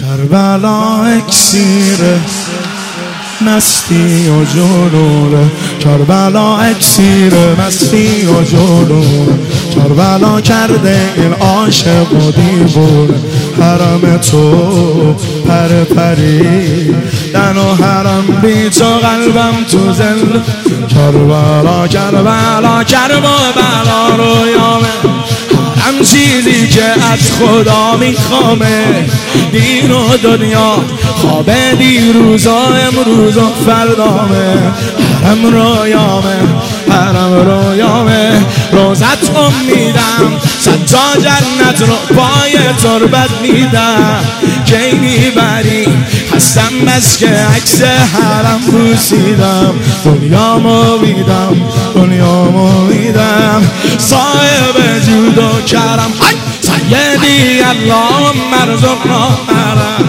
کربلا اکسیر مستی و جنون، کربلا اکسیر مستی و جنون، کربلا کرده این عاشق و دیوونه. حرم تو پر پری دن و حرم بی تو قلبم تو زل. کربلا کربلا کربلا رویامه، هم چیزی که از خدا میخوامه. دین و دنیا خواب دیروز و امروز و فردامه. حرم رویامه حرم رویامه، روزت میدم صد تا جنت رو پای تربت میدم. کی میبری هستم بس که عکس حرم بوسیدم. دنیامو میدم دنیامو میدم، صاحب جود و کرم سیدی اللهم ارزقنا حرم.